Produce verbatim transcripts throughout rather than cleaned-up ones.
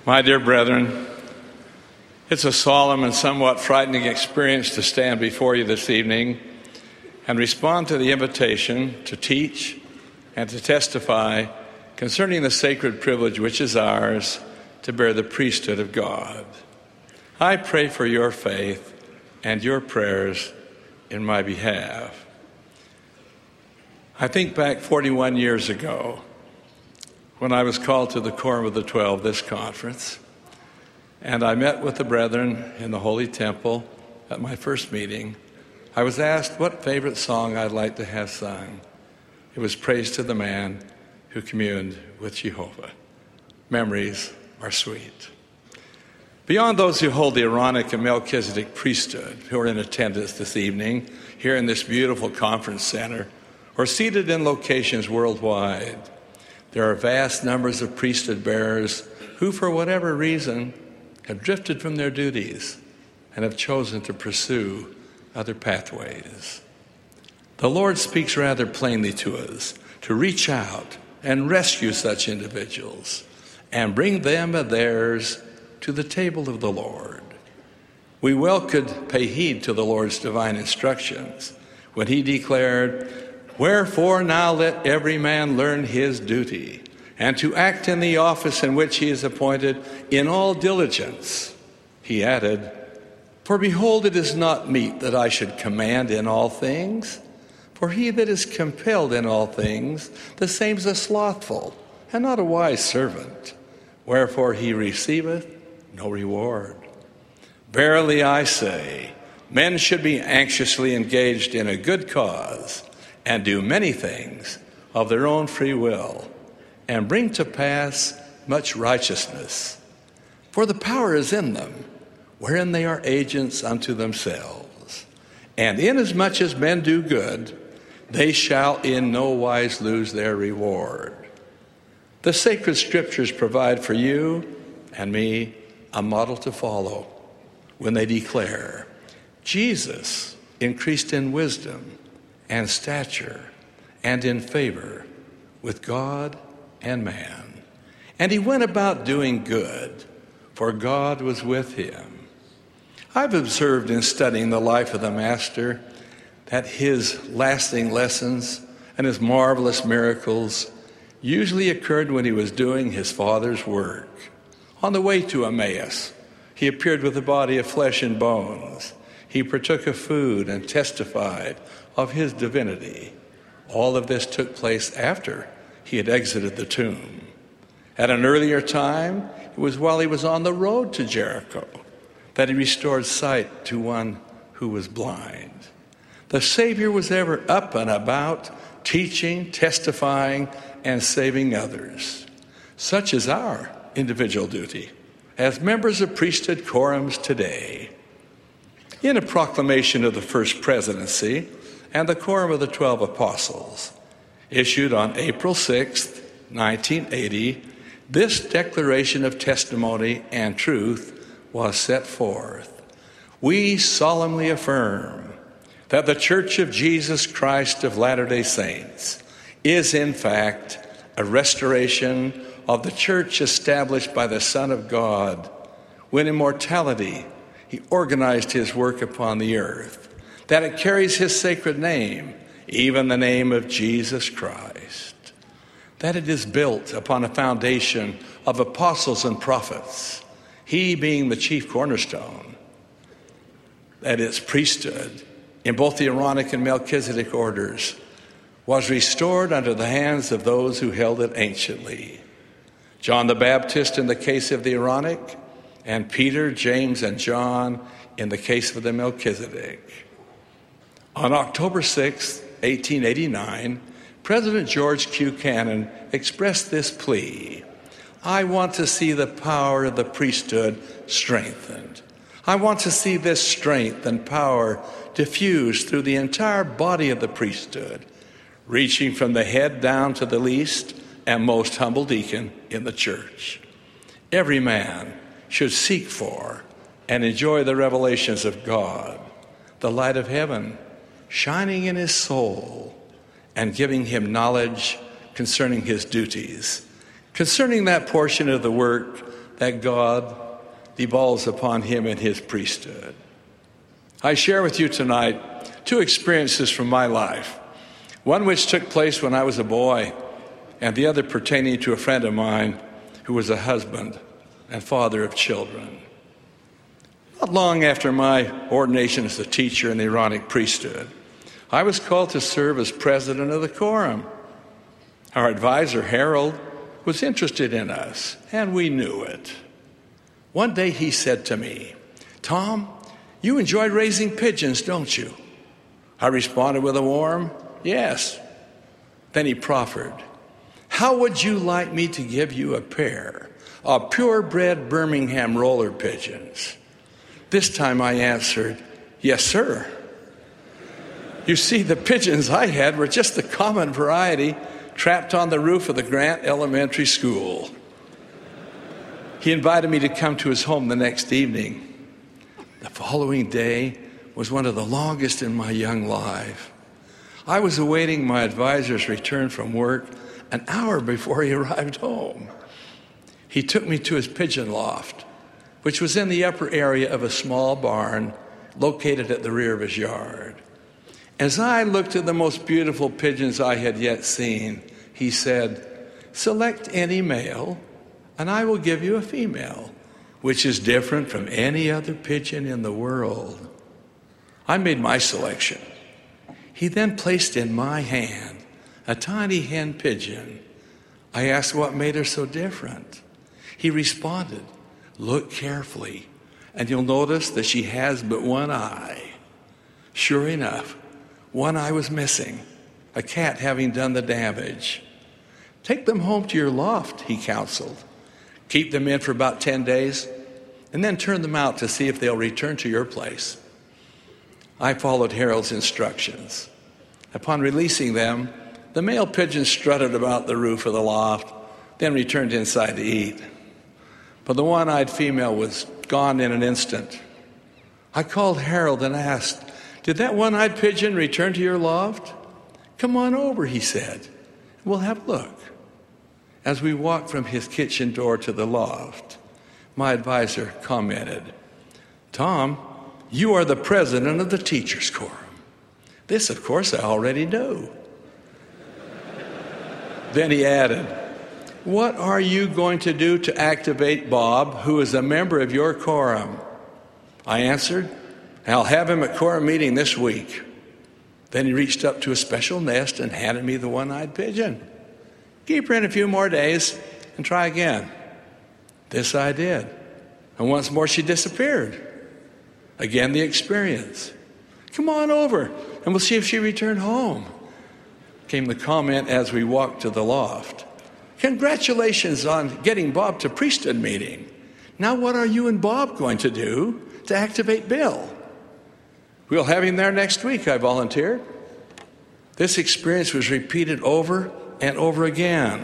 My dear brethren, it's a solemn and somewhat frightening experience to stand before you this evening and respond to the invitation to teach and to testify concerning the sacred privilege which is ours to bear the priesthood of God. I pray for your faith and your prayers in my behalf. I think back forty-one years ago when I was called to the Quorum of the Twelve, this conference, and I met with the brethren in the Holy Temple at my first meeting. I was asked what favorite song I'd like to have sung. It was Praise to the Man Who Communed with Jehovah. Memories are sweet. Beyond those who hold the Aaronic and Melchizedek priesthood, who are in attendance this evening here in this beautiful conference center, or seated in locations worldwide, there are vast numbers of priesthood bearers who, for whatever reason, have drifted from their duties and have chosen to pursue other pathways. The Lord speaks rather plainly to us to reach out and rescue such individuals and bring them and theirs to the table of the Lord. We well could pay heed to the Lord's divine instructions when he declared, "Wherefore now let every man learn his duty, and to act in the office in which he is appointed in all diligence." He added, "For behold, it is not meet that I should command in all things. For he that is compelled in all things, the same is a slothful, and not a wise servant. Wherefore he receiveth no reward. Verily I say, men should be anxiously engaged in a good cause, and do many things of their own free will, and bring to pass much righteousness. For the power is in them, wherein they are agents unto themselves. And inasmuch as men do good, they shall in no wise lose their reward." The sacred scriptures provide for you and me a model to follow when they declare, "Jesus increased in wisdom and stature and in favor with God and man. And he went about doing good, for God was with him." I've observed in studying the life of the Master that his lasting lessons and his marvelous miracles usually occurred when he was doing his Father's work. On the way to Emmaus, he appeared with a body of flesh and bones. He partook of food and testified of his divinity. All of this took place after he had exited the tomb. At an earlier time, it was while he was on the road to Jericho that he restored sight to one who was blind. The Savior was ever up and about, teaching, testifying, and saving others. Such is our individual duty as members of priesthood quorums today. In a proclamation of the First Presidency and the Quorum of the Twelve Apostles, issued on April sixth, nineteen eighty, this declaration of testimony and truth was set forth. "We solemnly affirm that the Church of Jesus Christ of Latter-day Saints is in fact a restoration of the church established by the Son of God when in mortality he organized his work upon the earth, that it carries his sacred name, even the name of Jesus Christ, that it is built upon a foundation of apostles and prophets, he being the chief cornerstone, that its priesthood in both the Aaronic and Melchizedek orders was restored under the hands of those who held it anciently. John the Baptist in the case of the Aaronic, and Peter, James, and John in the case of the Melchizedek. On October sixth, eighteen eighty-nine, President George Q. Cannon expressed this plea: "I want to see the power of the priesthood strengthened. I want to see this strength and power diffused through the entire body of the priesthood, reaching from the head down to the least and most humble deacon in the church. Every man should seek for and enjoy the revelations of God, the light of heaven shining in his soul and giving him knowledge concerning his duties, concerning that portion of the work that God devolves upon him in his priesthood. I share with you tonight two experiences from my life, one which took place when I was a boy, and the other pertaining to a friend of mine who was a husband and father of children. Not long after my ordination as a teacher in the Aaronic priesthood, I was called to serve as president of the quorum. Our advisor, Harold, was interested in us, and we knew it. One day he said to me, "Tom, you enjoy raising pigeons, don't you?" I responded with a warm, "Yes." Then he proffered, "How would you like me to give you a pair of purebred Birmingham roller pigeons?" This time I answered, "Yes, sir." You see, the pigeons I had were just the common variety trapped on the roof of the Grant Elementary School. He invited me to come to his home the next evening. The following day was one of the longest in my young life. I was awaiting my advisor's return from work an hour before he arrived home. He took me to his pigeon loft, which was in the upper area of a small barn located at the rear of his yard. As I looked at the most beautiful pigeons I had yet seen, he said, "Select any male, and I will give you a female, which is different from any other pigeon in the world." I made my selection. He then placed in my hand a tiny hen pigeon. I asked what made her so different. He responded, "Look carefully, and you'll notice that she has but one eye." Sure enough, one eye was missing, a cat having done the damage. "Take them home to your loft," he counseled. "Keep them in for about ten days, and then turn them out to see if they'll return to your place." I followed Harold's instructions. Upon releasing them, the male pigeons strutted about the roof of the loft, then returned inside to eat. But the one-eyed female was gone in an instant. I called Harold and asked, "Did that one-eyed pigeon return to your loft?" "Come on over," he said. "We'll have a look." As we walked from his kitchen door to the loft, my advisor commented, "Tom, you are the president of the teachers' quorum." This, of course, I already knew. Then he added, "What are you going to do to activate Bob, who is a member of your quorum?" I answered, "I'll have him at quorum meeting this week." Then he reached up to a special nest and handed me the one-eyed pigeon. "Keep her in a few more days and try again." This I did. And once more she disappeared. Again the experience. "Come on over and we'll see if she returned home," came the comment as we walked to the loft. "Congratulations on getting Bob to priesthood meeting. Now what are you and Bob going to do to activate Bill?" "We'll have him there next week," I volunteered. This experience was repeated over and over again.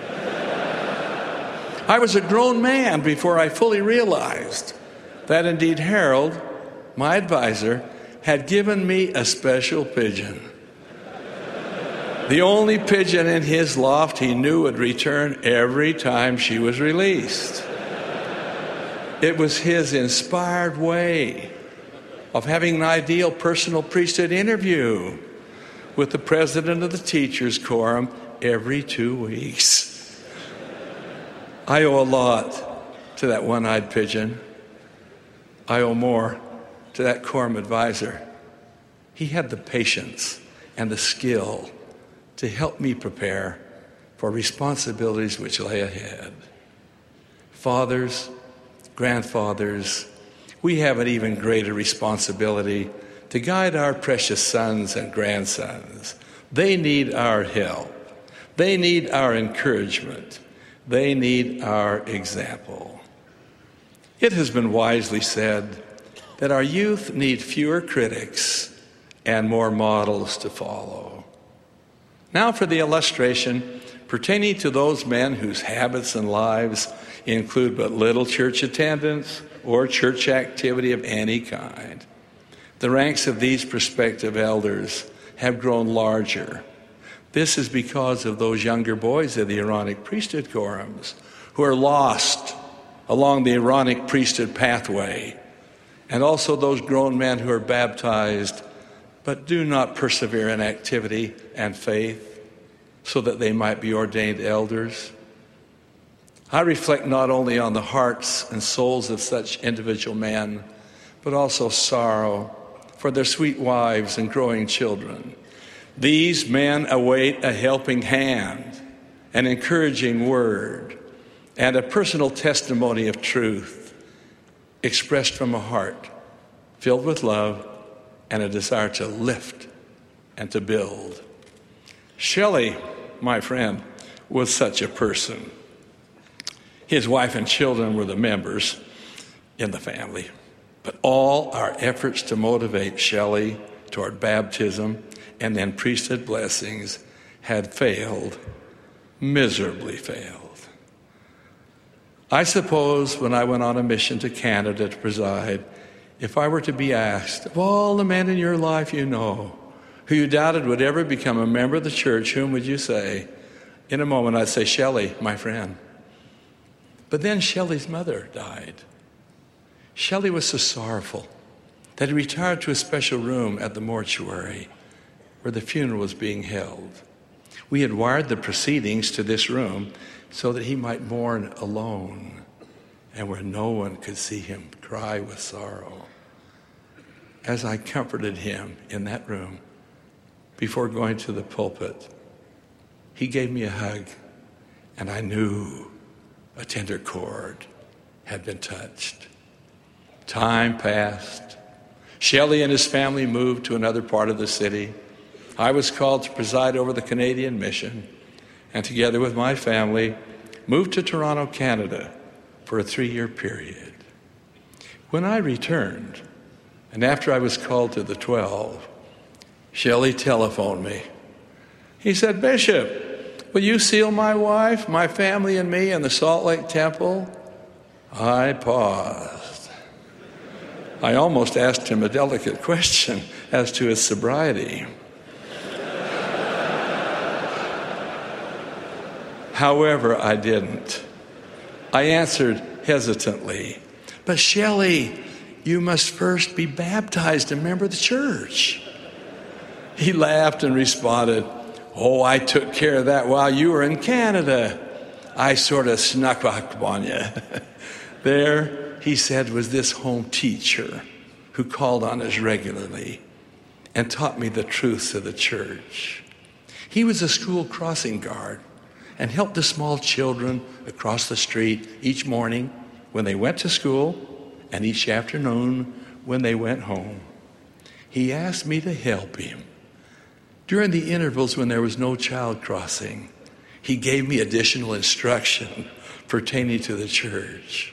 I was a grown man before I fully realized that indeed Harold, my advisor, had given me a special pigeon. The only pigeon in his loft he knew would return every time she was released. It was his inspired way of having an ideal personal priesthood interview with the president of the teachers' quorum every two weeks. I owe a lot to that one-eyed pigeon. I owe more to that quorum advisor. He had the patience and the skill to help me prepare for responsibilities which lay ahead. Fathers, grandfathers, we have an even greater responsibility to guide our precious sons and grandsons. They need our help. They need our encouragement. They need our example. It has been wisely said that our youth need fewer critics and more models to follow. Now for the illustration pertaining to those men whose habits and lives include but little church attendance or church activity of any kind. The ranks of these prospective elders have grown larger. This is because of those younger boys of the Aaronic priesthood quorums who are lost along the Aaronic priesthood pathway, and also those grown men who are baptized but do not persevere in activity and faith so that they might be ordained elders. I reflect not only on the hearts and souls of such individual men, but also sorrow for their sweet wives and growing children. These men await a helping hand, an encouraging word, and a personal testimony of truth expressed from a heart filled with love and a desire to lift and to build. Shelley, my friend, was such a person. His wife and children were the members in the family. But all our efforts to motivate Shelley toward baptism and then priesthood blessings had failed, miserably failed. I suppose when I went on a mission to Canada to preside, if I were to be asked, of all the men in your life you know, who you doubted would ever become a member of the church, whom would you say? In a moment I'd say, Shelley, my friend. But then Shelley's mother died. Shelley was so sorrowful that he retired to a special room at the mortuary where the funeral was being held. We had wired the proceedings to this room so that he might mourn alone and where no one could see him cry with sorrow. As I comforted him in that room before going to the pulpit, he gave me a hug, and I knew a tender chord had been touched. Time passed. Shelley and his family moved to another part of the city. I was called to preside over the Canadian mission, and together with my family, moved to Toronto, Canada for a three-year period. When I returned, and after I was called to the twelve, Shelley telephoned me. He said, Bishop, will you seal my wife, my family, and me in the Salt Lake Temple? I paused. I almost asked him a delicate question as to his sobriety. However, I didn't. I answered hesitantly, but Shelley, you must first be baptized and a member of the church. He laughed and responded, oh, I took care of that while you were in Canada. I sort of snuck up on you. There, he said, was this home teacher who called on us regularly and taught me the truths of the church. He was a school crossing guard and helped the small children across the street each morning when they went to school and each afternoon when they went home. He asked me to help him. During the intervals when there was no child crossing, he gave me additional instruction pertaining to the church.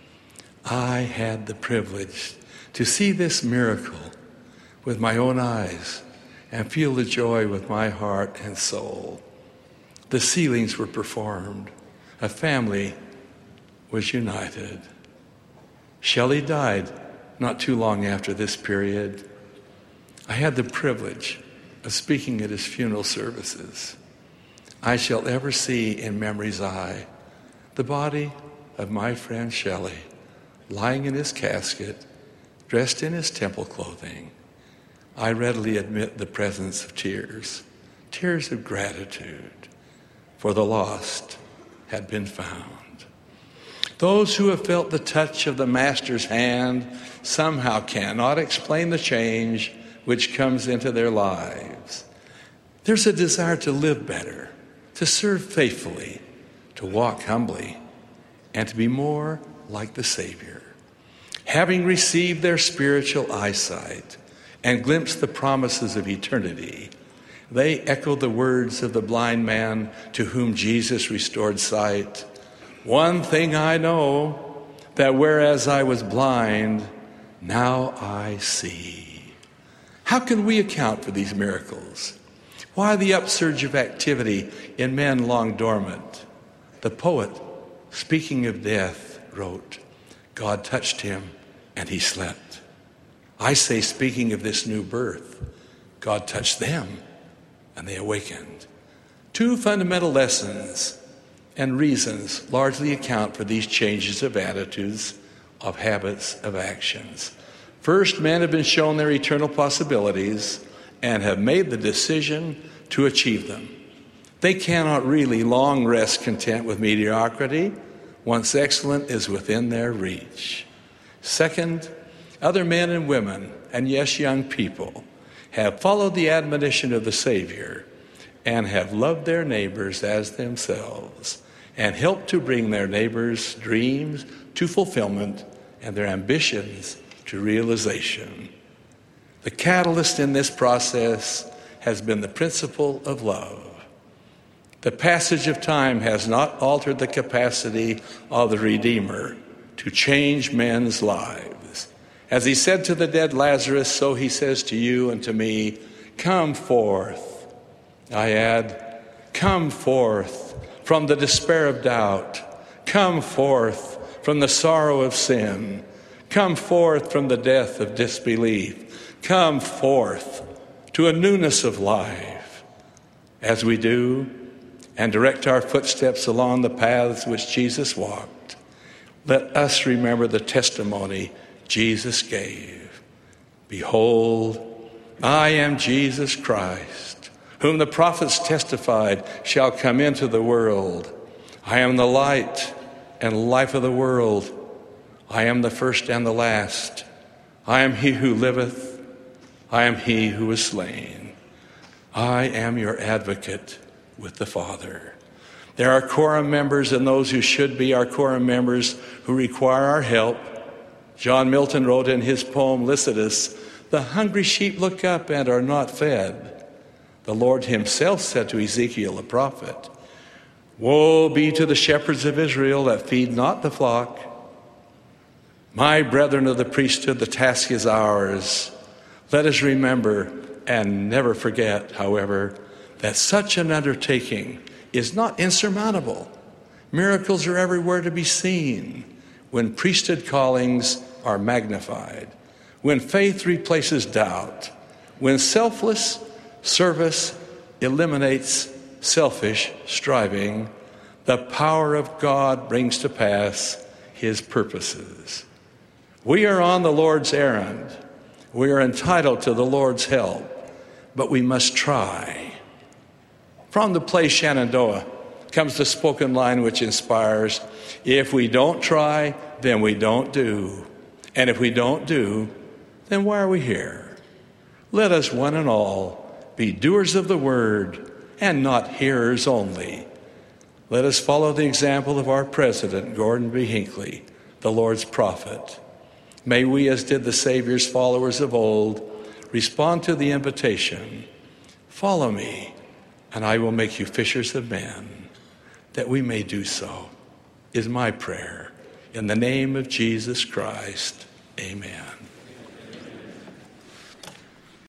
I had the privilege to see this miracle with my own eyes and feel the joy with my heart and soul. The sealings were performed. A family was united. Shelley died not too long after this period. I had the privilege of speaking at his funeral services. I shall ever see in memory's eye the body of my friend Shelley lying in his casket, dressed in his temple clothing. I readily admit the presence of tears, tears of gratitude, for the lost had been found. Those who have felt the touch of the Master's hand somehow cannot explain the change which comes into their lives. There's a desire to live better, to serve faithfully, to walk humbly, and to be more like the Savior. Having received their spiritual eyesight and glimpsed the promises of eternity, they echo the words of the blind man to whom Jesus restored sight. One thing I know, that whereas I was blind, now I see. How can we account for these miracles? Why the upsurge of activity in men long dormant? The poet, speaking of death, wrote, God touched him and he slept. I say, speaking of this new birth, God touched them and they awakened. Two fundamental lessons and reasons largely account for these changes of attitudes, of habits, of actions. First, men have been shown their eternal possibilities and have made the decision to achieve them. They cannot really long rest content with mediocrity once excellence is within their reach. Second, other men and women, and yes, young people, have followed the admonition of the Savior and have loved their neighbors as themselves and helped to bring their neighbors' dreams to fulfillment and their ambitions to realization. The catalyst in this process has been the principle of love. The passage of time has not altered the capacity of the Redeemer to change men's lives. As he said to the dead Lazarus, so he says to you and to me, come forth. I add, come forth from the despair of doubt. Come forth from the sorrow of sin. Come forth from the death of disbelief. Come forth to a newness of life. As we do, and direct our footsteps along the paths which Jesus walked, let us remember the testimony Jesus gave. Behold, I am Jesus Christ, whom the prophets testified shall come into the world. I am the light and life of the world. I am the first and the last. I am he who liveth. I am he who was slain. I am your advocate with the Father. There are quorum members and those who should be our quorum members who require our help. John Milton wrote in his poem Lycidas, the hungry sheep look up and are not fed. The Lord himself said to Ezekiel the prophet, woe be to the shepherds of Israel that feed not the flock. My brethren of the priesthood, the task is ours. Let us remember and never forget, however, that such an undertaking is not insurmountable. Miracles are everywhere to be seen when priesthood callings are magnified, when faith replaces doubt, when selfless service eliminates selfish striving, the power of God brings to pass his purposes. We are on the Lord's errand. We are entitled to the Lord's help, but we must try. From the play Shenandoah comes the spoken line which inspires, if we don't try, then we don't do. And if we don't do, then why are we here? Let us one and all be doers of the word and not hearers only. Let us follow the example of our president, Gordon B. Hinckley, the Lord's prophet. May we, as did the Savior's followers of old, respond to the invitation, follow me, and I will make you fishers of men. That we may do so is my prayer. In the name of Jesus Christ, amen.